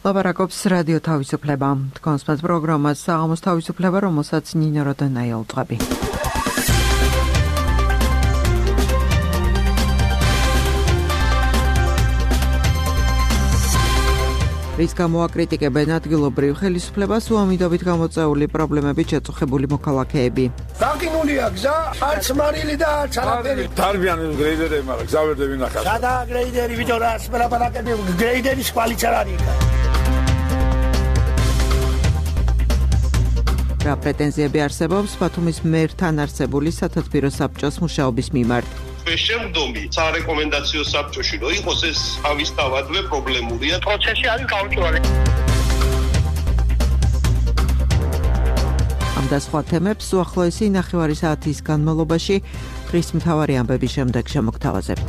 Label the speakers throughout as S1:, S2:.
S1: ლაპარაკობს რადიო თავისუფლება. თქვენს პროგრამას საღამოს თავისუფლება, რომელსაც ნინო როდენაი აუწყები. რის გამოაკრიტიკებენ ადგილობრივ ხელისუფლებას უამიდობით გამოწვეული პრობლემებით შეწუხებული მოქალაქეები.
S2: დაგინულია გზა, არც მარილი და არც არაფერი.
S3: დარბიან გრეიდერები, მაგრამ გზა ვერ დევინახავ.
S2: სადა გრეიდერი ვიდო რა სპელაპანაკები გრეიდერის კვალიც არ არის.
S1: რა პრეტენზიები არსებობს ბათუმის მერთან არსებული სათათბირო საბჭოს მუშაობის მიმართ?
S4: შემდგომი სარეკომენდაციო საბჭოში რო იყოს ეს თავისთავადვე პრობლემურია.
S2: პროცესი არის გაუჭვარი.
S1: ამ და სხვა თემებს უახლოესი ნახევარი საათის განმავლობაში დღის მთავარი ამბების შემდეგ შემოგთავაზებთ.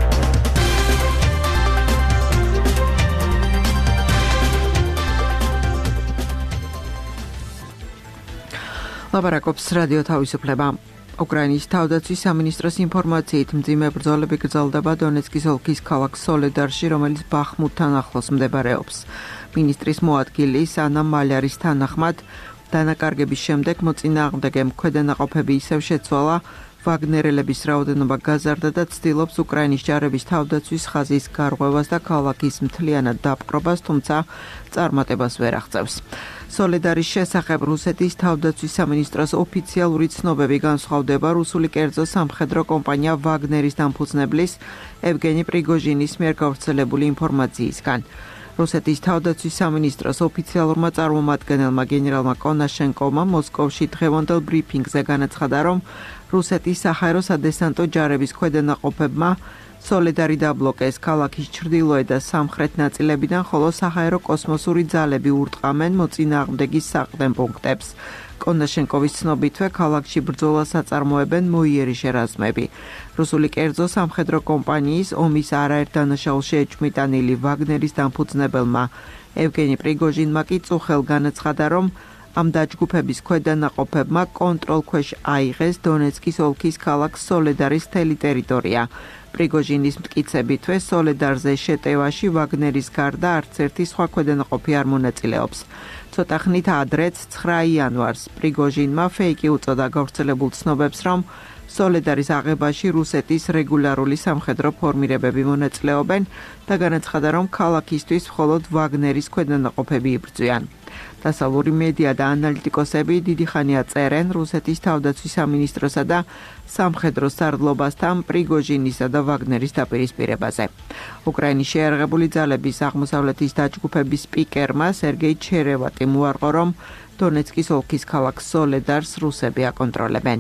S1: ლაპარაკობს რადიო თავისუფლება. უკრაინის თავდაცვის სამინისტროს ინფორმაციით მძიმე ბრძოლები გრძელდება დონეცკის ოლქის ქალაქ სოლედარში, რომელიც ბახმუტთან ახლოს მდებარეობს. მინისტრის მოადგილის ანა მალარის თანახმად, დანაკარგების შემდეგ მოწინააღმდეგე ქვედანაყოფები ისევ შეცვალა, ვაგნერელების რაოდენობა გაზარდა და ცდილობს უკრაინის ჯარების თავდაცვის ხაზის გარღვევას და ქალაქის მთლიანად დაპყრობას, თუმცა წარმატებას ვერ აღწევს. სოლედარის შესახებ რუსეთის თავდაცვის სამინისტროს ოფიციალური ცნობები განსხვავდება რუსული კერძო სამხედრო კომპანია ვაგნერის დამფუძნებლის ევგენი პრიგოჟინის მიერ გავრცელებული ინფორმაციისგან. რუსეთის თავდაცვის სამინისტროს ოფიციალურმა წარმომადგენელმა გენერალმა კონაშენკოვმა მოსკოვში დღევანდელ ბრიფინგზე განაცხადა, რომ რუსეთის საჰაერო სადესანტო ჯარების ქვედანაყოფებმა სოლედარი დაბლოკეს ქალაქის ჩრდილოეთ და სამხრეთ ნაწილებიდან, ხოლო საჰაერო კოსმოსური ძალები ურტყამენ მოწინააღმდეგის საყრდენ პუნქტებს. კონაშენკოვის ცნობითვე ქალაქში ბრძოლას აწარმოებენ მოიერიშე რაზმები. რუსული კერძო სამხედრო კომპანიის ომის არაერთ დანაშაულში ეჭვმიტანილი ვაგნერის დამფუძნებელმა ევგენი პრიგოჟინმა კი წუხელ განაცხადა, რომ ამ დაჯგუფების ქვედანაყოფებმა კონტროლქვეშ აიღეს დონეცკის ოლქის ქალაქ სოლედარის მთელი ტერიტორია. პრიგოჟინის მტკიცებითვე სოლედარზე შეტევაში ვაგნერის გარდა არც ერთი სხვა ქვედანაყოფი არ მონაწილეობს. ცოტა ხნით ადრეც 9 იანვარს პრიგოჟინმა ფეიკი უწოდა გავრცელებულ ცნობებს, რომ სოლედარის აღებაში რუსეთის რეგულარული სამხედრო ფორმირებები მონაწილეობენ და განაცხადა, რომ ქალაქისთვის მხოლოდ ვაგნერის ქვედანაყოფები იბრძვიან. დასავლური მედია და ანალიტიკოსები დიდი ხანია წერენ რუსეთის თავდაცვის სამინისტროსა და სამხედრო სარდლობასთან პრიგოჟინისა და ვაგნერის დაპირისპირებაზე. უკრაინის შეიარაღებული ძალების აღმოსავლეთის დაჯგუფების სპიკერმა სერგეი ჩერევატიმ უარყო, რომ დონეცკის ოლქის ქალაქ სოლედარს რუსები აკონტროლებენ.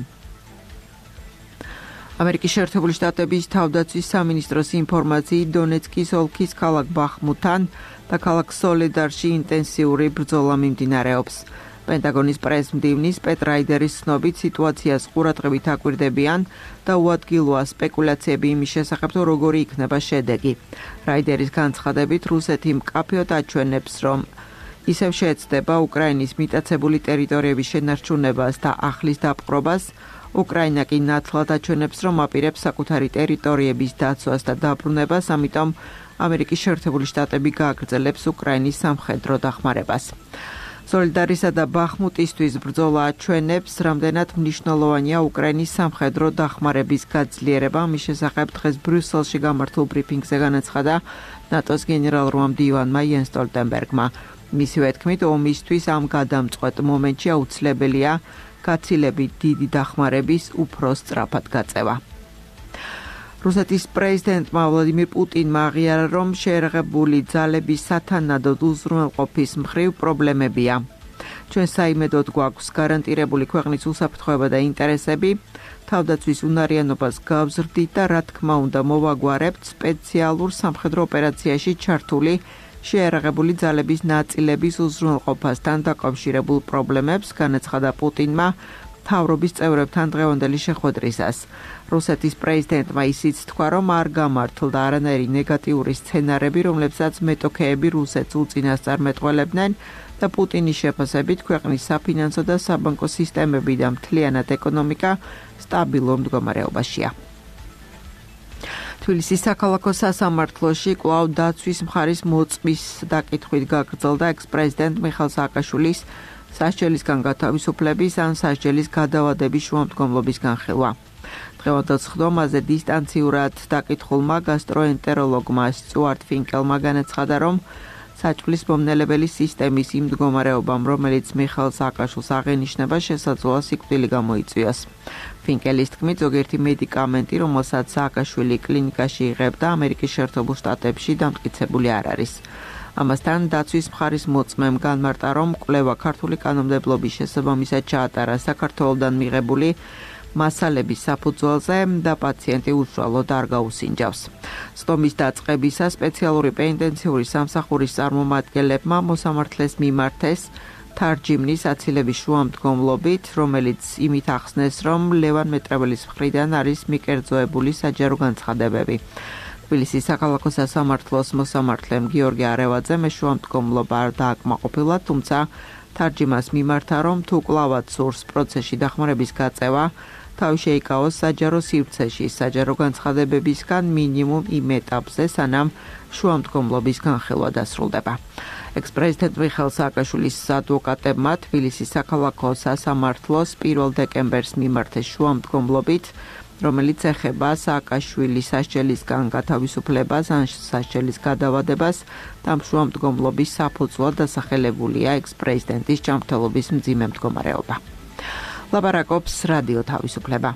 S1: ამერიკის შეერთებული შტატების თავდაცვის სამინისტროს ინფორმაციით დონეცკის ოლქის ქალაქ ბახმუტთან და ქალაქ სოლედარში ინტენსიური ბრძოლა მიმდინარეობს. პენტაგონის პრესმდივნის პეტ რაიდერის ცნობით სიტუაციას ყურადღებით აკვირდებიან და უადგილოა სპეკულაციები იმის შესახებ, თუ როგორი იქნება შედეგი. რაიდერის განცხადებით რუსეთი მკაფიოდ აჩვენებს, რომ ისევ შეეცდება უკრაინის მიტაცებული ტერიტორიების შენარჩუნებას და ახლის დაპყრობას. უკრაინა კი ნათლად აჩვენებს, რომ აპირებს საკუთარი ტერიტორიების დაცვას და დაბრუნებას, ამიტომ ამერიკის შეერთებული შტატები გააგრძელებს უკრაინის სამხედრო დახმარებას. სოლედარისა და ბახმუტისთვის ბრძოლა აჩვენებს, რამდენად მნიშვნელოვანია უკრაინის სამხედრო დახმარების გაძლიერება. მის შესახებ დღეს ბრიუსელში გამართულ ბრიფინგზე განაცხადა ნატოს გენერალურმა მდივანმა იენს სტოლტენბერგმა. მისივე თქმით, ომისთვის ამ გადამწყვეტ მომენტში აუცილებელია გაცილებით დიდი დახმარების უფრო სწრაფად გაწევა. რუსეთის პრეზიდენტმა ვლადიმირ პუტინმა აღიარა, რომ შეიარაღებული ძალების სათანადოდ უზრუნველყოფის მხრივ პრობლემებია. ჩვენ საიმედოდ გვაქვს გარანტირებული ქვეყნის უსაფრთხოება და ინტერესები, თავდაცვის უნარიანობას გავზრდით და რა თქმა უნდა მოვაგვარებთ სპეციალურ სამხედრო ოპერაციაში ჩართული შეიარაღებული ძალების ნაწილების უზრუნველყოფასთან დაკავშირებულ პრობლემებს, განაცხადა პუტინმა მთავრობის წევრებთან დღევანდელი შეხვედრისას. რუსეთის პრეზიდენტმა ისიც თქვა, რომ არ გამართლდა არანაირი ნეგატიური სცენარები, რომლებსაც მეტოქეები რუსეთს უწინასწარმეტყველებდნენ და პუტინის შეფასებით ქვეყნის საფინანსო და საბანკო სისტემები და მთლიანად ეკონომიკა სტაბილურ მდგომარეობაშია. თბილისის საქალაქო სასამართლოში კვლავ დაცვის მხარის მოწმის დაკითხვით გაგრძელდა ექს-პრეზიდენტ მიხეილ სააკაშვილის სასჯელისგან გათავისუფლების ან სასჯელის გადავადების შუამდგომლობის განხილვა. დღევანდელ სხდომაზე დისტანციურად დაკითხულმა გასტროენტეროლოგმა სტიუარტ ფინკელმა განაცხადა, რომ საჭმლის მომნელებელი სისტემის იმ მდგომარეობამ, რომელიც მიხეილ სააკაშვილს აღენიშნება, შესაძლოა სიკვდილი გამოიწვიოს. ფინკელის თქმით, ზოგიერთი მედიკამენტი, რომელსაც სააკაშვილი კლინიკაში იღებდა, ამერიკის შეერთებულ შტატებში დამტკიცებული არ არის. ამასთან დაცვის მხარის მოწმემ განმარტა, რომ კვლევა ქართული კანონმდებლობის შესაბამისად ჩაატარა საქართველოდან მიღებული მასალების საფუძველზე და პაციენტი უშუალოდ არ გაუსინჯავს. სხდომის დაწყებისას სპეციალური პენიტენციური სამსახურის წარმომადგენლებმა მოსამართლეს მიმართეს თარჯიმნის აცილების შუამდგომლობით, რომელიც იმით ახსნეს, რომ ლევან მეტრეველის მხრიდან არის მიკერძოებული საჯარო განცხადებები. თბილისის საქალაქო სასამართლოს მოსამართლემ გიორგი არევაძემ შუამდგომლობა არ დააკმაყოფილა, თუმცა თარჯიმას მიმართა, რომ თუ კვლავაც სურს პროცესში დახმარების გაწევა, თავი შეიკავოს საჯარო სივრცეში საჯარო განცხადებებისგან მინიმუმ იმ ეტაპზე, სანამ შუამდგომლობის განხილვა დასრულდება. ექს-პრეზიდენტ მიხეილ სააკაშვილის ადვოკატებმა თბილისის საქალაქო სასამართლოს 1 დეკემბერს მიმართეს შუამდგომლობით, რომელიც ეხება სააკაშვილის სასჯელისგან გათავისუფლებას ან სასჯელის გადავადებას და შუამდგომლობის საფუძვლად დასახელებულია ექს-პრეზიდენტის ჯანმრთელობის მძიმე მდგომარეობა. ლაპარაკობს რადიო თავისუფლება.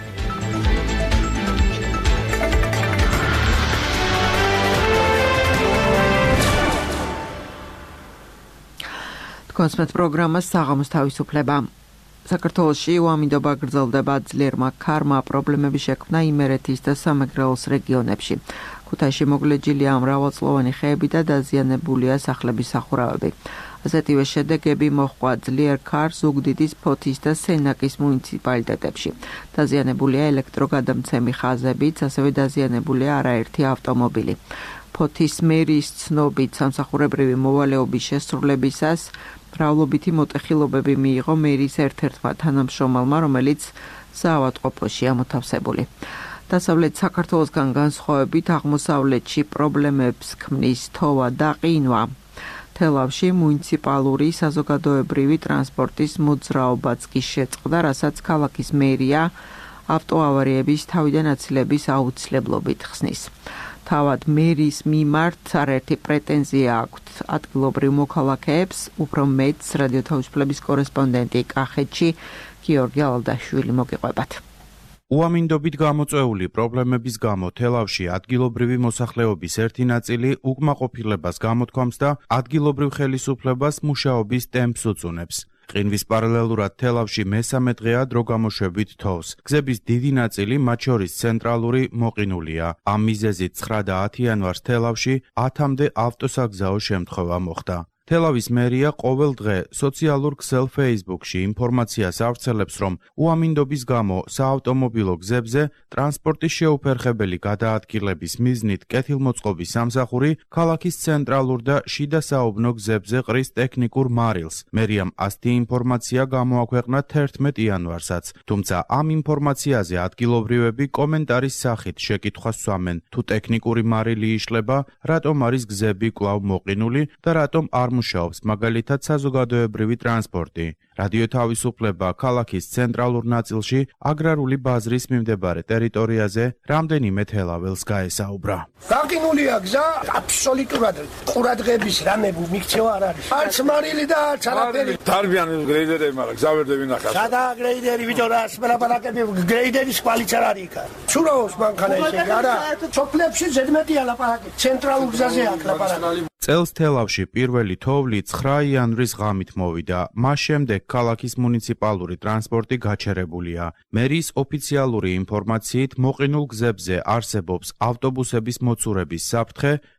S1: კონსმეთ პროგრამა საღამოს თავისუფლება. საქართველოში უამინდობა გრძელდება ძლიერმა ქარმა პრობლემების შექმნა იმერეთის და სამეგრელოს რეგიონებში. ქუთაისში მოგლეჯილია მრავალწლოვანი ხეები და დაზიანებულია სახლების სახურავები. ასეთივე შედეგები მოჰყვა ძლიერ ქარს ზუგდიდის, ფოთის და სენაკის მუნიციპალიტეტებში. დაზიანებულია ელექტროგადამცემი ხაზებიც, ასევე დაზიანებულია არაერთი ავტომობილი. ფოთის მერის ცნობით სამსახურებრივი მოვალეობის შესრულებისას მრავლობითი მოტეხილობები მიიღო მერის ერთ-ერთმა თანამშრომელმა, რომელიც საავადმყოფოშია მოთავსებული. დასავლეთ საქართველოსგან განსხვავებით აღმოსავლეთში პრობლემებს ქმნის თოვა და ყინვა. თელავში მუნიციპალური საზოგადოებრივი ტრანსპორტის მოძრაობაც კი შეწყდა, რასაც ქალაქის მერია ავტოავარიების თავიდან აცილების აუცილებლობით ხსნის. თავად მერის მიმართ არაერთი პრეტენზია აქვთ ადგილობრივ მოქალაქეებს, უფრო მეტს რადიო თავისუფლების კორესპონდენტი კახეთში გიორგი ალდაშვილი მოგიყვებათ.
S5: უამინდობით გამოწვეული პრობლემების გამო თელავში ადგილობრივი მოსახლეობის ერთი ნაწილი უკმაყოფილებას გამოთქვამს და ადგილობრივ ხელისუფლებას მუშაობის ტემპს უწუნებს. ყინვის პარალელურად თელავში მესამე დღეა დროგამოშვებით თოვს. გზების დიდი ნაწილი, მათ შორის ცენტრალური, მოყინულია. ამ მიზეზით 9 და 10 იანვარს თელავში 10-მდე ავტოსაგზაო შემთხვევა მოხდა. თელავის მერია ყოველ დღე სოციალურ ქსელ Facebook-ში ინფორმაციას ავრცელებს, რომ უამინდობის გამო საავტომობილო გზებზე ტრანსპორტის შეუფერხებელი გადაადგილების მიზნით კეთილმოწყობის სამსახური ქალაქის ცენტრალურ და შიდა საუბნო გზებზე ყრის ტექნიკურ მარილს. მერიამ ასეთი ინფორმაცია გამოაქვეყნა 11 იანვარსაც, თუმცა ამ ინფორმაციაზე ადგილობრივები კომენტარის სახით შეკითხვას სვამენ, თუ ტექნიკური მარილი იშლება, რატომ არის გზები კვლავ მოყინული და რატომ არ მუშაობს მაგალითად საზოგადოებრივი ტრანსპორტი. რადიო თავისუფლება ქალაქის ცენტრალურ ნაწილში აგრარული ბაზრის მიმდებარე ტერიტორიაზე რამდენიმე თელაველს გაესაუბრა.
S2: გაყინულია გზა, აბსოლუტურად ყურადღების რამე მიქცევა არ არის. არც მარილი და არც არაფერი.
S3: დარბიან გრეიდერები, მაგრამ გზა ვერ დევინახავ.
S2: სადა გრეიდერი ვიჭო რა სპელაპარაკები გრეიდერის კვალიც არ არის იქ. ცურავოს მანქანა ესე არა. სოფლებში ზედმეტია ლაპარაკი. ცენტრალურ გზაზე აქ ლაპარაკი.
S5: წელს თელავში პირველი თოვლი 9 იანვრის ღამით მოვიდა. მას შემდეგ ქალაქის მუნიციპალური ტრანსპორტი გაჩერებულია. მერის ოფიციალური ინფორმაციით მოყინულ გზებზე არსებობს ავტობუსების მოცურების საფრთხე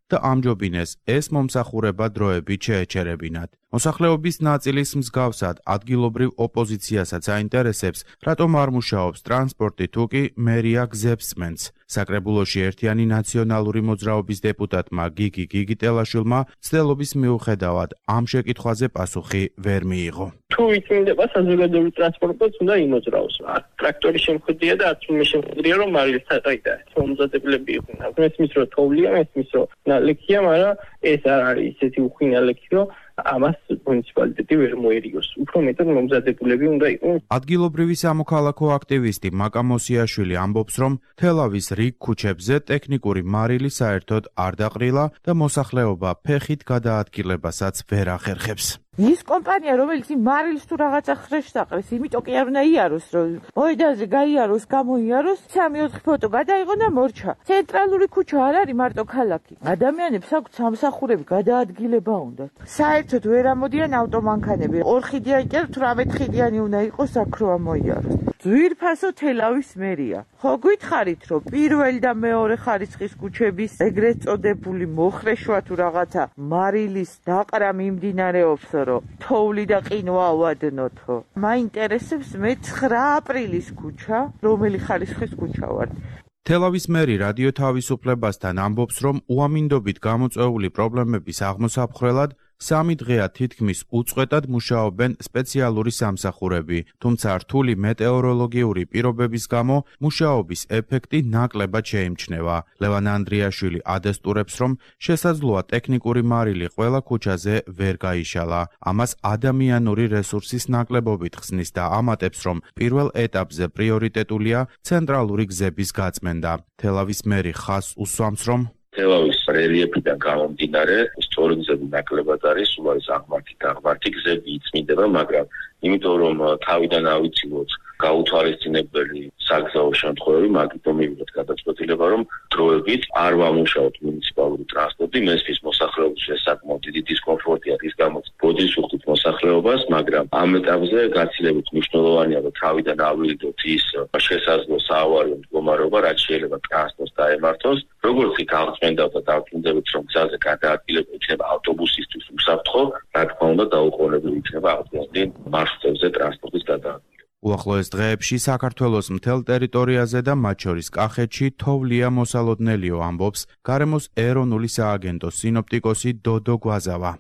S5: და ამჯობინეს ეს მომსახურება დროებით შეეჩერებინათ. მოსახლეობის ნაწილის მსგავსად ადგილობრივ ოპოზიციასაც აინტერესებს, რატომ არ მუშაობს ტრანსპორტი თუ კი მერია გზებს წმენს. საკრებულოში ერთიანი ნაციონალური მოძრაობის დეპუტატმა გიგი გიგიტელაშვილმა ცდილობის მიუხედავად ამ შეკითხვაზე პასუხი ვერ მიიღო.
S6: თუ იწმინდება საზოგადოებრივ ტრანსპორტს უნდა იმოძრაოს. ტრაქტორი შემოხვედრია და არც მე შემოხვედრია რომ მარილის თაყიდა. მომზადებლები იყვნენ. მესმის რომ თოვლია, მესმის რომ ნალექია, მაგრამ ეს არ არის ისეთი უხვინა ლექი რომ ამას მუნიციპალიტეტი ვერ მოერიგოს. უფრო მეტად მომზადებულები უნდა იყვნენ.
S5: ადგილობრივი სამოქალაქო აქტივისტი მაკა მოსიაშვილი ამბობს, რომ თელავის რიგ ქუჩებზე ტექნიკური მარილი საერთოდ არ დაყრილა და მოსახლეობა ფეხით გადაადგილებასაც ვერ ახერხებს.
S7: ის კომპანია, რომელიც მარილს თუ რაღაცა ხრეშს დაყრის, იმიტომ კი არ უნდა იაროს, რომ მოედანზე გაიაროს, გამოიაროს, 3-4 ფოტო გადაიღო და მორჩა. ცენტრალური ქუჩა არ არის მარტო ქალაქი. ადამიანებს აქვთ სამსახურები, გადაადგილება უნდათ. საერთოდ ვერ ამოდიან ავტომანქანები. 2 ხიდიანი კი 18 ხიდიანი უნდა იყოს, აქ რო ამოიაროს. ძვირფასო თელავის მერია. ხო გითხარით, რომ პირველი და მეორე ხარისხის ქუჩების ეგრეთ წოდებული მოხრეშვა თუ რაღაცა მარილის დაყრა მიმდინარეობს, რომ თოვლი და ყინვა ავადნოთო. მაინტერესებს მე 9 აპრილის ქუჩა, რომელი ხარისხის ქუჩა ვარ.
S5: თელავის მერი რადიო თავისუფლებასთან ამბობს, რომ უამინდობით გამოწვეული პრობლემების აღმოსაფხრელად 3 დღეა თითქმის უწყვეტად მუშაობენ სპეციალური სამსახურები, თუმცა რთული მეტეოროლოგიური პირობების გამო მუშაობის ეფექტი ნაკლებად შეიმჩნევა. ლევან ანდრიაშვილი ადესტურებს, რომ შესაძლოა ტექნიკური მარილი ყველა ქუჩაზე ვერ გაიშალა. ამას ადამიანური რესურსის ნაკლებობით ხსნის და ამატებს, რომ პირველ ეტაპზე პრიორიტეტულია ცენტრალური გზების გაწმენდა. თელავის მერი ხაზს უსვამს, რომ
S8: თელავის რელიეფიდან გამომდინარე, სწორი გზები ნაკლებად არის, სულ არის აღმართი გზები იწმინდება, მაგრამ იმიტომ რომ თავიდან ავიცილოთ გაუთვალისწინებელი საგზაო შემთხვევები, მაგიტომ მივიღეთ გადაწყვეტილება, რომ დროებით არ ვამუშაოთ მუნიციპალური ტრანსპორტი, მესმის მოსახლეობის საკმაოდ დიდი დისკომფორტია, რის გამოც ბოძის უხდით მოსახლეობას, მაგრამ ამ ეტაპზე გაცილებით მნიშვნელოვანია, რომ თავიდან ავირიდოთ ის შესაძლო საავაριო მდგომარეობა, რაც შეიძლება ტრანსპორტს დაემართოს. როგორც კი გავწმენდავთ და დავწუნდებით, რომ გზაზე გადაადგილება იქნება ავტობუსისთვის უსაფრთხო, რა თქმა უნდა დაუყოვნებელი იქნება ავტომობილის მარშრუტებზე ტრანსპორტის გადაადგილება.
S5: უახლოეს დღეებში საქართველოს მთელ ტერიტორიაზე და მათ შორის კახეთში თოვლია მოსალოდნელიო, ამბობს გარემოს ეროვნული სააგენტოს სინოპტიკოსი დოდო გვაზავა.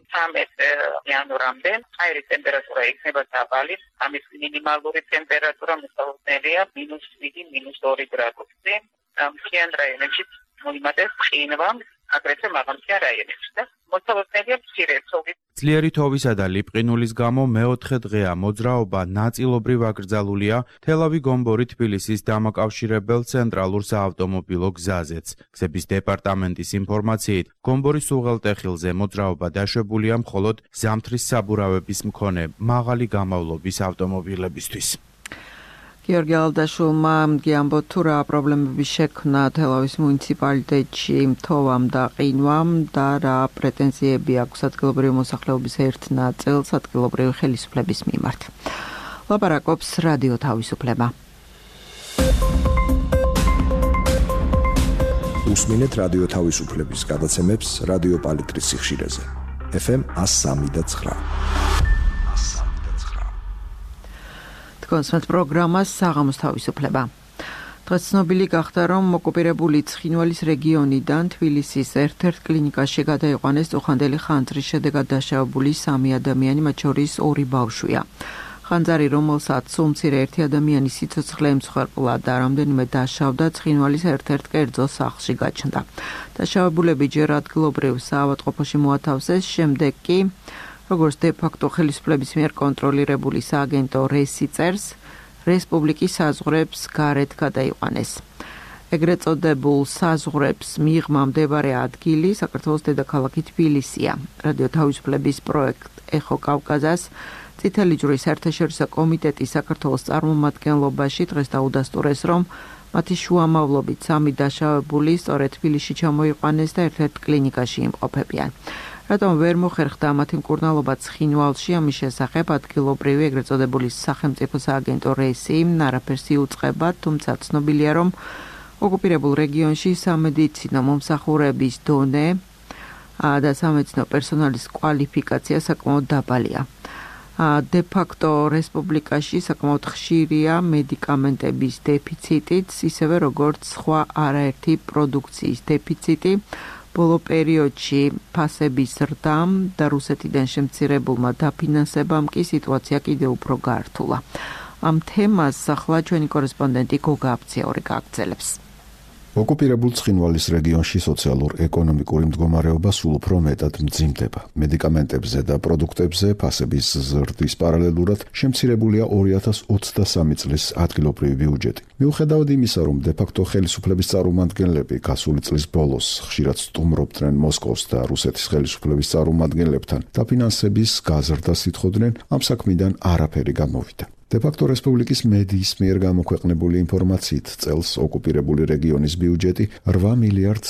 S9: 13 იანვრამდე აირის ტემპერატურა იქნება დაბალი, ამის მინიმალური ტემპერატურა მოსალოდნელია -7 -2 გრადუსი. მთიან რაიონებში მოიმატეს ყინვა, აგრეთვე მაღალმთიან რაიონებში და მოსალოდნელია მცირე ცოცხლი.
S5: ძლიერი თოვისა და ლიპყინულის გამო მეოთხე დღეა მოძრაობა ნაწილობრივ აკრძალულია თელავი-გომბორი თბილისის დამაკავშირებელ ცენტრალურ საავტომობილო გზაზეც. გზების დეპარტამენტის ინფორმაციით, გომბორის უღელტეხილზე მოძრაობა დაშვებულია მხოლოდ ზამთრის საბურავების მქონე მაღალი გამავლობის ავტომობილებისთვის.
S1: გიორგი ალდაშვილმა გიამბო თუ რა პრობლემები შექმნა თელავის მუნიციპალიტეტში თოვამ და ყინვამ და რა პრეტენზიები აქვს ადგილობრივი მოსახლეობის ერთ ნაწილს ადგილობრივი ხელისუფლების მიმართ. ლაპარაკობს რადიო თავისუფლება.
S10: უსმინეთ რადიო თავისუფლების გადაცემებს რადიო პალიტრის სიხშირეზე. FM 103.9.
S1: კონსერტ პროგრამას საღამოს თავისუფლება. დღეს ცნობილი გახდა, რომ ოკუპირებული ცხინვალის რეგიონიდან თბილისის ერთ-ერთ კლინიკაში გადაიყვანეს წუხანდელი ხანძრის შედეგად დაშავებული 3 ადამიანი, მათ შორის 2 ბავშვია. ხანძარი, რომელსაც სულ-მცირე 1 ადამიანის სიცოცხლე ემსხვერპლა და რამდენიმე დაშავდა, ცხინვალის ერთ-ერთ კერძო სახლში გაჩნდა. დაშავებულები ჯერ ადგილობრივ საავადმყოფოში მოათავსეს, შემდეგ კი როგორც დე-ფაქტო ხელისუფლების მიერ კონტროლირებული სააგენტო რესი წერს, რესპუბლიკის საზღვრებს გარეთ გადაიყვანეს. ეგრეთ წოდებულ საზღვრებს მიღმა მდებარე ადგილი საქართველოს დედაქალაქი თბილისია. რადიო თავისუფლების პროექტ ეხო კავკაზას წითელი ჯვრის საერთაშორისო კომიტეტის საქართველოს წარმომადგენლობაში დღეს დაუდასტურეს, რომ მათი შუამავლობით 3 დაშავებული სწორედ თბილისში ჩამოიყვანეს და ერთ-ერთ კლინიკაში იმყოფებიან. რატომ ვერ მოხერხდა მათი მკურნალობა ცხინვალში, ამის შესახებ ადგილობრივი ეგრეთ წოდებული სახელმწიფო სააგენტო რესი არაფერს იუწყება, თუმცა ცნობილია, რომ ოკუპირებულ რეგიონში სამედიცინო მომსახურების დონე და სამედიცინო პერსონალის კვალიფიკაცია საკმაოდ დაბალია. De facto რესპუბლიკაში საკმაოდ ხშირია მედიკამენტების დეფიციტიც, ისევე როგორც სხვა არაერთი პროდუქციის დეფიციტი. ბოლო პერიოდში ფასების ზრდამ და რუსეთიდან შემცირებულმა დაფინანსებამ კი სიტუაცია კიდევ უფრო გაართულა. ამ თემას ახლა ჩვენი კორესპონდენტი გოგა აფციური გააგრძელებს.
S10: ოკუპირებულ ცხინვალის რეგიონში სოციალურ-ეკონომიკური მდგომარეობა სულ უფრო მეტად მძიმდება. მედიკამენტებზე და პროდუქტებზე ფასების ზრდის პარალელურად შემცირებულია 2023 წლის ადგილობრივი ბიუჯეტი. მიუხედავად იმისა, რომ დე-ფაქტო ხელისუფლების წარმომადგენლები გასული წლის ბოლოს ხშირად სტუმრობდნენ მოსკოვს და რუსეთის ხელისუფლების წარმომადგენლებთან დაფინანსების გაზრდას ითხოვდნენ, ამ საქმიდან არაფერი გამოვიდა. De-facto რესპუბლიკის მედიის მიერ გამოქვეყნებული ინფორმაციით წელს ოკუპირებული რეგიონის ბიუჯეტი 8 მილიარდ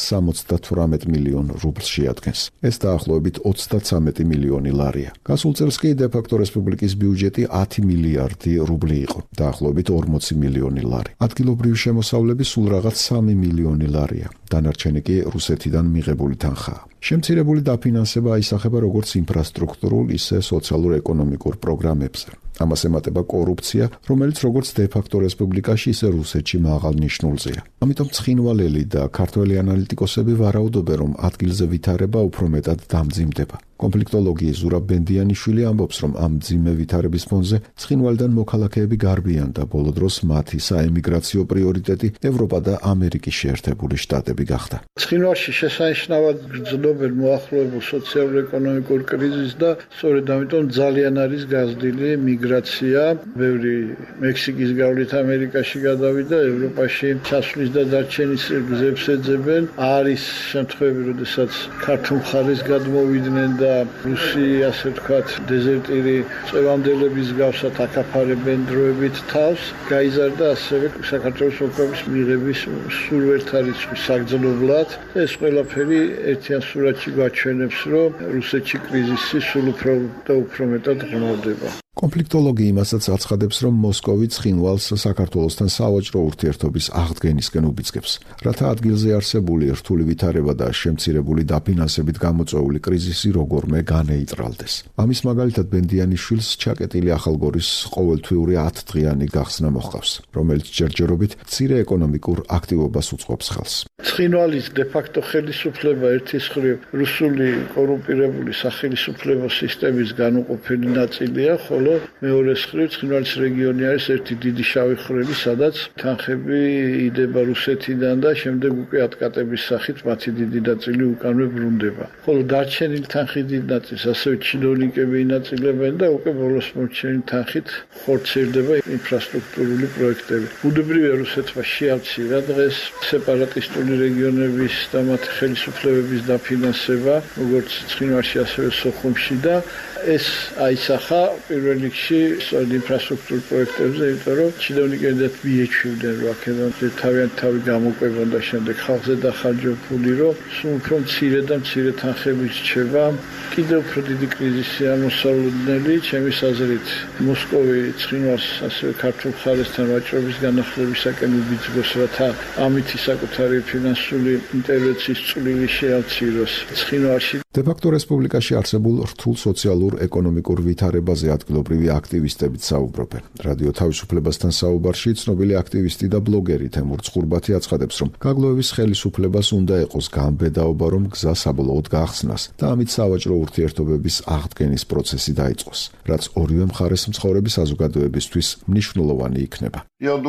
S10: 78 მილიონ რუბლს შეადგენს. ეს დაახლოებით 33 მილიონი ლარია. გასულ წელს კი de-facto რესპუბლიკის ბიუჯეტი 10 მილიარდი რუბლი იყო, დაახლოებით 40 მილიონი ლარი. ადგილობრივი შემოსავლები სულ რაღაც 3 მილიონი ლარია. დანარჩენი კი რუსეთიდან მიღებული თანხაა. შემცირებული დაფინანსება აისახება როგორც ინფრასტრუქტურულ, ისე სოციალურ-ეკონომიკურ პროგრამებზე. ამას ემატება კორუფცია, რომელიც როგორც de-facto რესპუბლიკაში, ისე რუსეთში მაღალ ნიშნულზეა. ამიტომ ცხინვალელი და ქართველი ანალიტიკოსები ვარაუდობენ, რომ ადგილზე ვითარება უფრო მეტად დამძიმდება. კონფლიქტოლოგი ზურაბ ბენდიანიშვილი ამბობს, რომ ამ მძიმე ვითარების ფონზე ცხინვალიდან მოქალაქეები გარბიან და ბოლო დროს მათი საემიგრაციო პრიორიტეტი ევროპა და ამერიკის შეერთებული შტატები გახდა.
S11: ცხინვალში შესანიშნავად გრძნობენ მოახლოებულ სოციალურ-ეკონომიკურ კრიზისს და სწორედ ამიტომ ძალიან არის გაზრდილი მიგრაცია. ბევრი მექსიკის გავლით ამერიკაში გადავიდა, ევროპაში ჩასვლის და დარჩენის გზებს ეძებენ. არის შემთხვევები, როდესაც ქართულ მხარეს გადმოვიდნენ და რუსი, ასე ვთქვათ, დეზერტირი წევანდელების გავსად აკაფარებენ დროებით თავს. გაიზარდა ასევე საქართველოს ოკუპაციის მიღების სულვერტარიცხვის საგრძნობლად. ეს ყველაფერი ერთიან სურათში გვაჩვენებს, რომ რუსეთში კრიზისი სულ უფრო და უფრო მეტად ღრმავდება.
S10: კონფლიქტოლოგი იმასაც აცხადებს, რომ მოსკოვი ცხინვალს საქართველოსთან სავაჭრო ურთიერთობის აღდგენისკენ უბიძგებს, რათა ადგილზე არსებული რთული ვითარება და შემცირებული დაფინანსებით გამოწვეული კრიზისი როგორმე განეიტრალდეს. ამის მაგალითად ბენდიანიშვილს ჩაკეტილი ახალგორის ყოველთვიური 10 დღიანი გახსნა მოჰყავს, რომელიც ჯერჯერობით მცირე ეკონომიკურ აქტივობას უწყობს ხელს.
S11: ცხინვალის de-facto ხელისუფლება ერთის მხრივ რუსული კორუმპირებული სახელისუფლებო სისტემის განუყოფელი ნაწილია, ხოლო მეორეს მხრივ ცხინვალის რეგიონი არის ერთი დიდი შავი ხვრელი, სადაც თანხები იდება რუსეთიდან და შემდეგ უკვე ატკატების სახით მათი დიდი ნაწილი უკანვე ბრუნდება. ხოლო დარჩენილ თანხის დიდ ნაწილს ასევე ჩინოვნიკები ინაწილებენ და უკვე ბოლოს მორჩენილი თანხით ხორციელდება ინფრასტრუქტურული პროექტები. ბუნებრივია რუსეთმა შეამცირა დღეს სეპარატისტული რეგიონების და მათი ხელისუფლებების დაფინანსება, როგორც ცხინვალში, ასევე სოხუმში და ეს აისახა პირველ რიგში ინფრასტრუქტურულ პროექტებზე, იმიტომ რომ ჩინოვნიკები მიეჩვევდნენ, რომ აქედან თავი გამოყვებონ და შემდეგ ხალხზე დახარჯებული, რომ სულ უფრო მცირე და მცირე თანხები რჩება. კიდევ უფრო დიდი კრიზისია მოსალოდნელი, ჩემის აზრით, მოსკოვი ცხინვალს ასევე ქართულ მხარესთან ვაჭრობის განახლებისაკენ უბიძგოს, რათა ამით საკუთარი ფინანსური ინტერვენციის წვლილი შეამციროს ცხინვალში.
S10: De-facto რესპუბლიკაში არსებულ რთულ სოციალურ-ეკონომიკურ ვითარებაზე ადგილობრივი აქტივისტებიც საუბრობენ. რადიო თავისუფლებასთან საუბარში ცნობილი აქტივისტი და ბლოგერი თემურ ცხურბათი აცხადებს, რომ გაგლოევის ხელისუფლებას უნდა ეყოს გამბედაობა, რომ გზა საბოლოოდ გაახსნას და ამით სავაჭრო ურთიერთობების აღდგენის პროცესი დაიწყოს, რაც ორივე მხარეს მცხოვრები საზოგადოებისთვის მნიშვნელოვანი იქნება.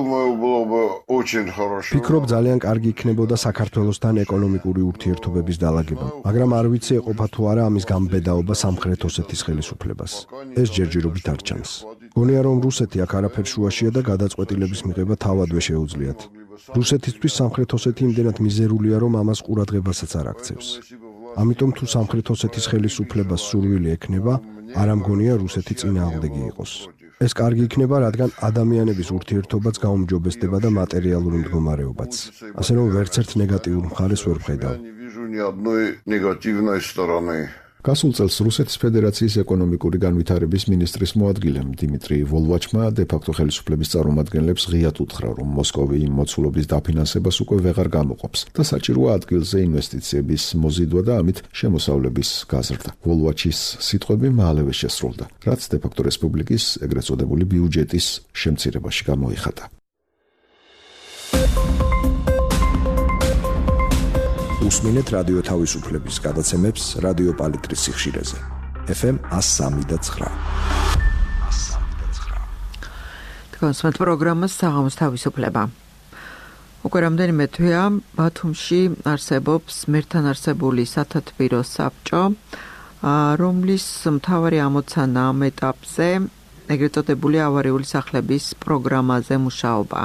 S12: ფიქრობ, ძალიან კარგი იქნებოდა საქართველოსთან ეკონომიკური ურთიერთობების დალაგება, მაგრამ არ ვიცი ეყოფა თუ არა ამის გამბედაობა სამხრეთ ოსეთის ხელისუფლებას. ეს ჯერჯერობით არ ჩანს. გონია, რომ რუსეთი აქ არაფერ შუაშია და გადაწყვეტილების მიღება თავადვე შეუძლიათ. რუსეთისთვის სამხრეთ ოსეთი იმდენად მიზერულია, რომ ამას ყურადღებასაც არ აქცევს. ამიტომ თუ სამხრეთ ოსეთის ხელისუფლებას სურვილი ექნება, არ ამგონია რუსეთი წინააღმდეგი იყოს. ეს კარგი იქნება, რადგან ადამიანების ურთიერთობაც გაუმჯობესდება და მატერიალური მდგომარეობაც. ასე რომ ვერც ერთ ნეგატიურ მხარეს ვერ ვხედავ.
S10: გასულ წელს რუსეთის ფედერაციის ეკონომიკური განვითარების მინისტრის მოადგილემ დიმიტრი ვოლვაჩმა დე-ფაქტო ხელისუფლების წარმომადგენლებს ღიად უთხრა, რომ მოსკოვი იმ მოცულობის დაფინანსებას უკვე ვეღარ გამოყოფს და საჭიროა ადგილზე ინვესტიციების მოზიდვა და ამით შემოსავლების გაზრდა. ვოლვაჩის სიტყვები მალევე შესრულდა, რაც დე-ფაქტო რესპუბლიკის ეგრეთ წოდებული ბიუჯეტის შემცირებაში გამოიხატა.
S12: უსმინეთ რადიო თავისუფლების გადაცემებს რადიო პალიტრის სიხშირეზე. FM 103.9.
S1: თქვენს პროგრამას საღამოს თავისუფლება. უკვე რამდენიმე თვეა ბათუმში არსებობს მერთან არსებული სათათბირო საბჭო, რომლის მთავარი ამოცანა ამ ეტაპზე ეგრეთ წოდებული ავარიული სახლების პროგრამაზე მუშაობა.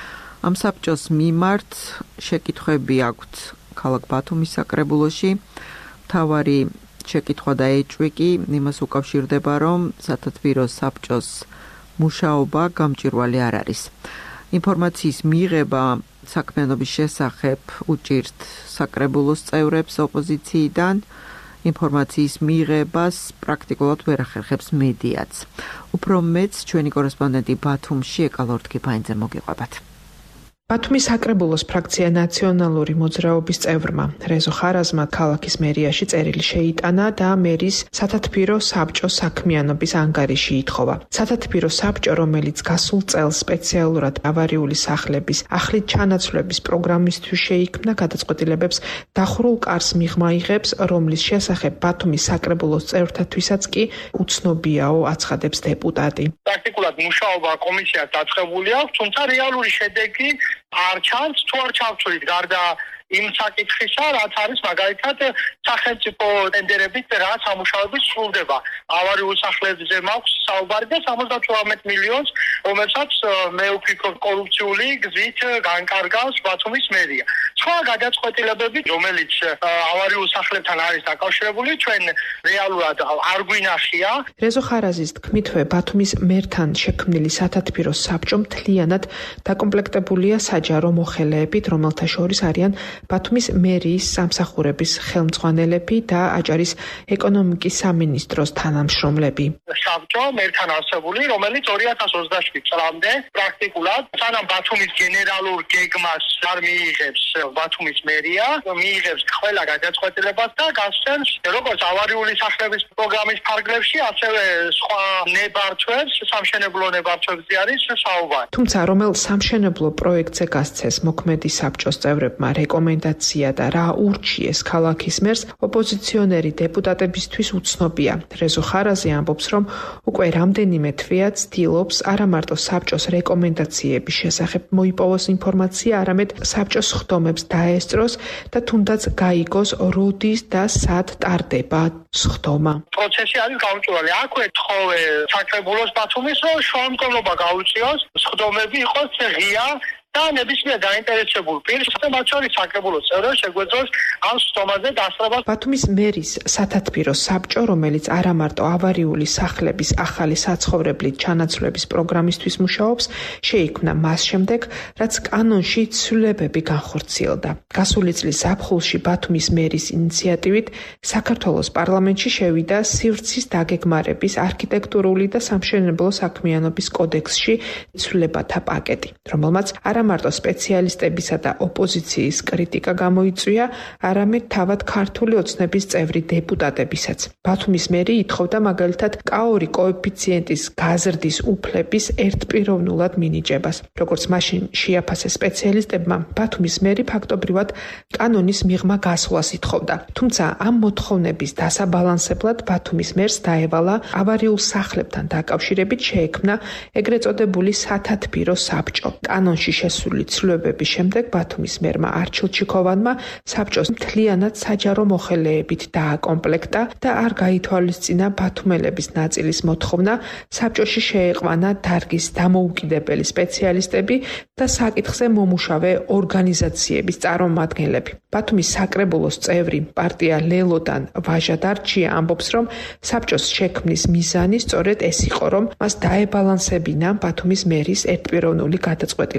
S1: ამ საბჭოს მიმართ შეკითხვები აქვთ ქალაქ ბათუმის საკრებულოში. მთავარი შეკითხვა და ეჭვი კი იმას უკავშირდება, რომ სათათბირო საბჭოს მუშაობა გამჭვირვალე არ არის. ინფორმაციის მიღება საქმიანობის შესახებ უჭირთ საკრებულოს წევრებს ოპოზიციიდან. ინფორმაციის მიღებას პრაქტიკულად ვერ ახერხებს მედიაც. უფრო მეც ჩვენი კორესპონდენტი ბათუმში ეკალორდ კიფაინძე მოგიყვებათ.
S13: ბათუმის საკრებულოს ფრაქცია ნაციონალური მოძრაობის წევრმა რეზო ხარაზმა ქალაქის მერიაში წერილი შეიტანა და მერის სათათბირო საბჭოს საქმიანობის ანგარიში ითხოვა. სათათბირო საბჭო, რომელიც გასულ წელს სპეციალურად ავარიული სახლების ახლით ჩანაცვლების პროგრამისთვის შეიქმნა, გადაწყვეტილებებს დახურულ კარს მიღმა იღებს, რომლის შესახებ ბათუმის საკრებულოს წევრთათვისაც კი უცნობიაო, აცხადებს დეპუტატი.
S6: პრაქტიკულად მუშაობა კომისიას დაწყებული აქვს, თუმცა რეალური შედეგი არ ჩანს, თუ არ ჩავთვლით გარდა იმ საკითხისა, რაც არის მაგალითად სახელმწიფო ტენდერებით რა სამუშაოები სრულდება. ავარიულ სახლებზე მაქვს საუბარი და 78 მილიონს, რომელსაც მე ვფიქრობ კორუფციული გზით განკარგავს ბათუმის მერია. სხვა გადაწყვეტილებები, რომელიც ავარიულ სახლებთან არის დაკავშირებული, ჩვენ რეალურად არ გვინახია.
S13: რეზო ხარაზის თქმითვე, ბათუმის მერთან შექმნილი სათათბირო საბჭო მთლიანად დაკომპლექტებულია საჯარო მოხელეებით, რომელთა შორის არიან ბათუმის მერიის სამსახურების ხელმძღვანელები და აჭარის ეკონომიკის სამინისტროს თანამშრომლები.
S6: საბჭო მერთან არსებული, რომელიც 2027 წლამდე პრაქტიკულად სანამ ბათუმის გენერალურ გეგმას არ მიიღებს ბათუმის მერია, მიიღებს ყველა გადაწყვეტილებას და გასცემს როგორც ავარიული სახლების პროგრამის ფარგლებში, ასევე სხვა ნებართვებს, სამშენებლო ნებართვებზე არის საუბარი.
S13: თუმცა რომელ სამშენებლო პროექტზე გასცეს მოქმედი საბჭოს წევრებმა რეკომენდაცია და რა ურჩიეს ქალაქის მერს, ოპოზიციონერი დეპუტატებისთვის უცნობია. რეზო ხარაზი ამბობს, რომ უკვე რამდენიმე თვეა ცდილობს არა მარტო საბჭოს რეკომენდაციების შესახებ მოიპოვოს ინფორმაცია, არამედ საბჭოს ხდომებს დაესწროს და თუნდაც გაიგოს როდის და სად ტარდება სხდომა.
S6: პროცესი არის გამჭვირვალე. აქვე თხოვე საკრებულოს ბათუმის, რომ შუამდგომლობა გაუწიოს, სხდომები იყოს ღია და ნებისმიერ დაინტერესებულ პირს, მათ შორის საკრებულოს წევრებს შეგვეძლოს ამ სხდომაზე დასწრებას.
S13: ბათუმის მერის სათათბირო საბჭო, რომელიც არა მარტო ავარიული სახლების ახალი საცხოვრებლით ჩანაცვლების პროგრამისთვის მუშაობს, შეიქმნა მას შემდეგ, რაც კანონში ცვლილებები განხორციელდა. გასული წლის ზაფხულში ბათუმის მერის ინიციატივით საქართველოს პარლამენტში შევიდა სივრცის დაგეგმარების არქიტექტურული და სამშენებლო საქმიანობის კოდექსში ცვლილებათა პაკეტი, რომელმაც არა მარტო სპეციალისტებისა და ოპოზიციის კრიტიკა გამოიწვია, არამედ თავად ქართული ოცნების წევრი დეპუტატებისაც. ბათუმის მერი ითხოვდა მაგალითად კაორი კოეფიციენტის გაზრდის უფლების ერთპიროვნულად მინიჭებას. როგორც მაშინ შეაფასეს სპეციალისტებმა, ბათუმის მერი ფაქტობრივად კანონის მიღმა გასვლას ითხოვდა. თუმცა ამ მოთხოვნების დასაბალანსებლად ბათუმის მერს დაევალა ავარიულ სახლებთან დაკავშირებით შეექმნა ეგრეთ წოდებული სათათბირო საბჭო. კანონში შესული ცვლილებების შემდეგ ბათუმის მერმა არჩილ ჩიქოვანმა საბჭოს მთლიანად საჯარო მოხელეებით დააკომპლექტა და არ გაითვალისწინა ბათუმელების ნაწილის მოთხოვნა საბჭოში შეეყვანა დარგის დამოუკიდებელი სპეციალისტები და საკითხზე მომუშავე ორგანიზაციების წარმომადგენლები. ბათუმის საკრებულოს წევრი პარტია ლელოდან ვაჟა დარჩია ამბობს, რომ საბჭოს შექმნის მიზანი სწორედ ეს იყო, რომ მას დაებალანსებინა ბათუმის მერის ერთპიროვნული გადაწყვეტილებები.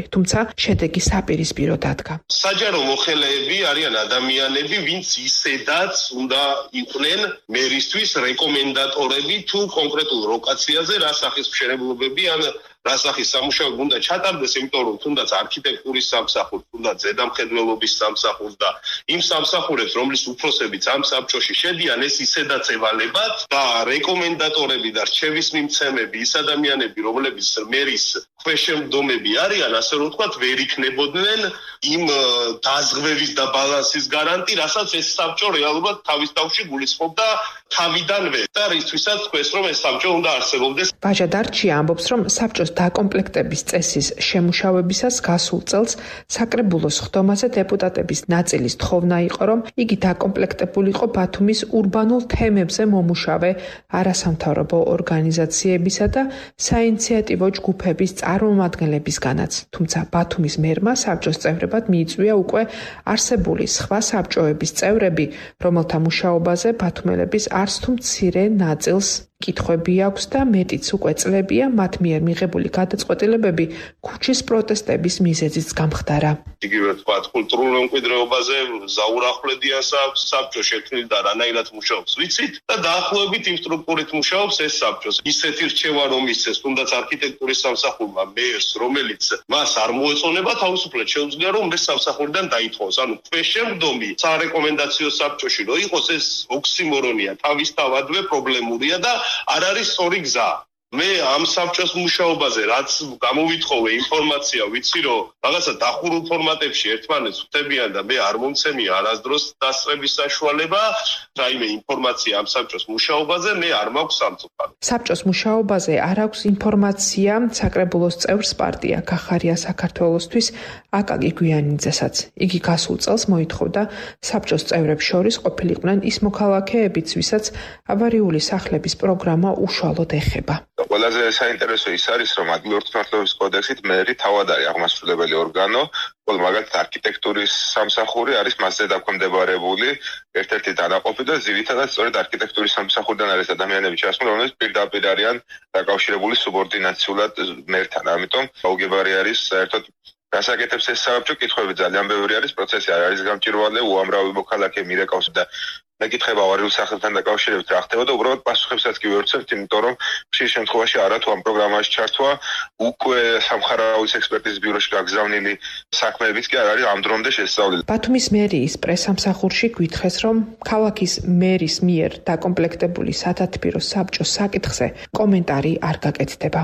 S13: თუმცა შედეგი საპირისპირო დადგა.
S4: საჯარო მოხელეები არიან ადამიანები, ვინც ისედაც უნდა იყვნენ მერისთვის რეკომენდატორები თუ კონკრეტულ ლოკაციაზე რა სახის მშენებლობები ან რა სახის სამუშაოები უნდა ჩატარდეს, იმიტომ რომ თუნდაც არქიტექტურის სამსახურს, თუნდაც ზედამხედველობის სამსახურს და იმ სამსახურებს, რომლის უფროსებიც ამ საბჭოში შედიან, ეს ისედაც ევალებათ და რეკომენდატორები და რჩევის მიმცემები, ის ადამიანები, რომლებიც მერის ქვეშემდგომები არიან, ასე რომ ვთქვათ, ვერ იქნებოდნენ იმ დაზღვევის და ბალანსის გარანტი, რასაც ეს საბჭო რეალურად თავის თავში გულისხმობდა თავიდანვე და რისთვისაც თქვეს, რომ ეს საბჭო უნდა არსებობდეს.
S13: ბაჟა დარჩია ამბობს, რომ საბჭოს დაკომპლექტების წესის შემუშავებისას გასულ წელს საკრებულოს ხდომაზე დეპუტატების ნაწილის თხოვნა იყო, რომ იგი დაკომპლექტებულიყო ბათუმის ურბანულ თემებზე მომუშავე არასამთავრობო ორგანიზაციებისა და საინიციატივო ჯგუფების წარმომადგენლებისგანაც. თუმცა ბათუმის მერმა საბჭოს წევრებად მიიწვია უკვე არსებული სხვა საბჭოების წევრები, რომელთა მუშაობაზე ბათუმელების არც თუ მცირე ნაწილს კითხვები აქვს და მეტიც უკვე წლებია მათ მიერ მიღებული გადაწყვეტილებები ქუჩის პროტესტების მიზეზიც გამხდარა.
S4: იგივე თქვათ, კულტურულ მემკვიდრეობაზე ზაურახვლედიან საბჭო შექმნილ და რანაირად მუშაობს ვიცით და დაახლოებით იმ სტრუქტურით მუშაობს ეს საბჭო. ისეთი რჩევა რომ ისეს, თუნდაც არქიტექტურის სამსახურმა მერს, რომელიც მას არ მოეწონება, თავისუფლად შეუძლია რომ ეს სამსახურიდან დაითხოვოს. ანუ ქვეშემდგომი სარეკომენდაციო საბჭოში რო იყოს, ეს ოქსიმორონია, თავისთავადვე პრობლემურია და არ არის სწორი გზა. მე ამ საბჭოს მუშაობაზე რაც გამოვითხოვე ინფორმაცია, ვიცი რომ რაღაცა დახურულ ფორმატებში ერთმანეთს ხვდებიან და მე არ მომცემია არასდროს დასწრების საშუალება, რაიმე ინფორმაცია ამ საბჭოს მუშაობაზე მე არ მაქვს სამწუხარო.
S13: საბჭოს მუშაობაზე არ აქვს ინფორმაცია საკრებულოს წევრს პარტია გახარია საქართველოსთვის აკაკი გვიანიძესაც. იგი გასულ წელს მოითხოვდა საბჭოს წევრებს შორის ყოფილიყვნენ ის მოქალაქეებიც, ვისაც ავარიული სახლების პროგრამა უშუალოდ ეხება.
S14: ყველაზე საინტერესო ის არის, რომ ადგილობრივი მართლობის კოდექსით მერი თავად არის აღმასრულებელი ორგანო, ხოლო მაგალითად არქიტექტურის სამსახური არის მასზე დაქვემდებარებული ერთ-ერთი დანაყოფი და ძირითადად სწორედ არქიტექტურის სამსახურიდან არის ადამიანები ჩასმული, რომლებიც პირდაპირ არიან დაკავშირებული სუბორდინაციულად მერთან. ამიტომ გაუგებარი არის საერთოდ გასაკეთებს ეს საბჭო, კითხვები ძალიან ბევრი არის, პროცესი არ არის გამჭირვალე, უამრავი მოქალაქე მირეკავს და მეკითხება ავარიულ სახლებთან დაკავშირებით რა ხდება და უბრალოდ პასუხებსაც კი ვერცევთ, იმიტომ რომ ხშირ შემთხვევაში არა თუ ამ პროგრამაში ჩართვა უკვე სამხარაუის ექსპერტიზის ბიუროში გაგზავნილი საქმეებიც კი არ არის ამ დრომდე შესწავლილი.
S13: ბათუმის მერიის პრესამსახურში გვითხრეს, რომ ქალაქის მერის მიერ დაკომპლექტებული სათათბირო საბჭოს საკითხზე კომენტარი არ გაკეთდება.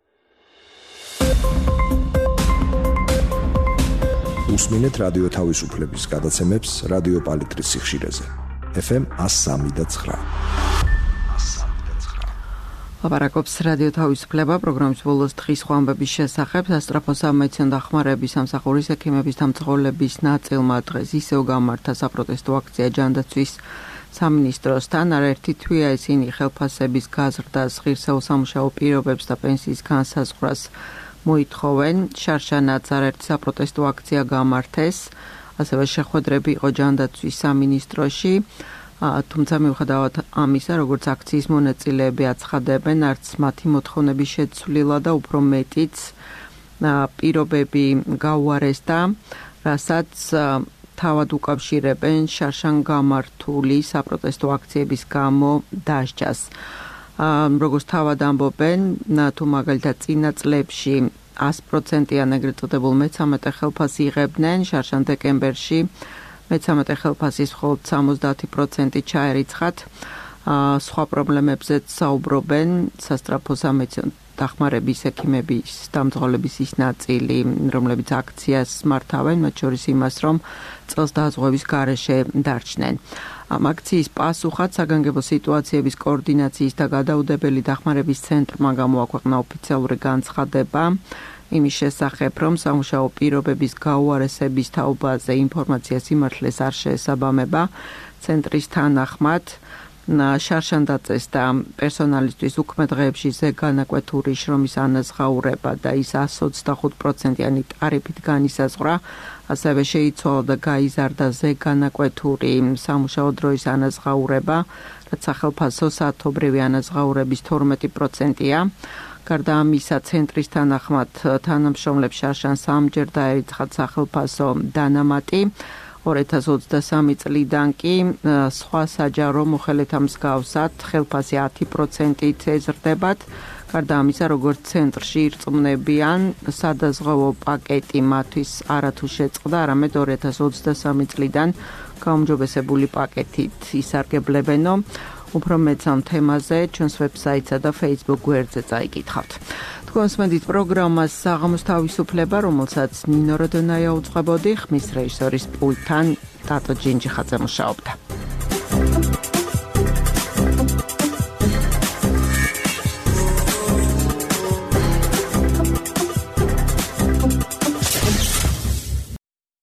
S12: უსმინეთ რადიო თავისუფლების გადაცემებს რადიო პალიტრის სიხშირეზე. FM 103.9.
S1: ლაპარაკობს რადიო თავისუფლება პროგრამის ბოლოს დღის ხვამბების შესახებ. სასწრაფო სამედიცინო დახმარების სამსახურის ექიმების დამცველების ნაწილმა დღეს ისევ გამართა საპროტესტო აქცია ჯანდაცვის სამინისტროსთან. არაერთი თვეა ისინი ხელფასების გაზრდას, ღირსეულ სამუშაო პირობებს და პენსიის განსაზღვრას მოითხოვენ. შარშანაც არაერთი საპროტესტო აქცია გამართეს. ასევე შეხვედრები იყო ჯანდაცვის სამინისტროში, თუმცა მიუხედავად ამისა, როგორც აქციის მონაწილეები აცხადებენ, არც მათი მოთხოვნები შეცვლილა და უფრო მეტიც პირობები გაუარესდა, რასაც თავად უკავშირებენ შარშან გამართული საპროტესტო აქციების გამო დასჯას. როგორც თავად ამბობენ, თუ მაგალითად წინა წლებში 100%-იან ეგრეთ წოდებულ მე-13 ხელფასი იღებდნენ, შარშან დეკემბერში მე-13 ხელფასის მხოლოდ 70% ჩაერიცხათ. სხვა პრობლემებზეც საუბრობენ სასწრაფო სამედიცინო დახმარების ექიმების დამძღოლების ის ნაწილი, რომლებიც აქციას მართავენ, მათ შორის იმას, რომ წელს დაზღვევის გარეშე დარჩნენ. ამ აქციის პასუხად საგანგებო სიტუაციების კოორდინაციის და გადაუდებელი დახმარების ცენტრმა გამოაქვეყნა ოფიციალური განცხადება იმის შესახებ, რომ სამუშაო პირობების გაუარესების თაობაზე ინფორმაცია სიმართლეს არ შეესაბამება. ცენტრის თანახმად შარშან დაწესდა პერსონალისთვის უქმე დღეებში ზეგანაკვეთური შრომის ანაზღაურება და ის 125%-იანი ტარიფით განისაზღვრა. ასევე შეიცვალა და გაიზარდა ზეგანაკვეთური სამუშაო დროის ანაზღაურება, რაც სახელფასო საათობრივი ანაზღაურების 12%-ია. გარდა ამისა, ცენტრის თანახმად თანამშრომლებს შარშან 3-ჯერ დაერიცხათ სახელმფასო დანამატი. 2023 წლიდან კი სხვა საჯარო მოხელეთა მსგავსად ხელფასი 10%-ით ეზრდებათ. გარდა ამისა, როგორც ცენტრში ირწმუნებიან, სადაზღვევო პაკეტი მათთვის არათუ შეწყდა, არამედ 2023 წლიდან გაუმჯობესებული პაკეტით ისარგებლებენო. უფრო მეც ამ თემაზე ჩვენს ვებსაიტსა და Facebook გვერდზე წაიკითხავთ. თქვენს მედით პროგრამას საღამოს თავისუფლება, რომელსაც ნინო როდონაია უძღვებოდი, ხმის რეჟისორის პულტთან ტატო ჯინჯიხაძე მუშაობდა.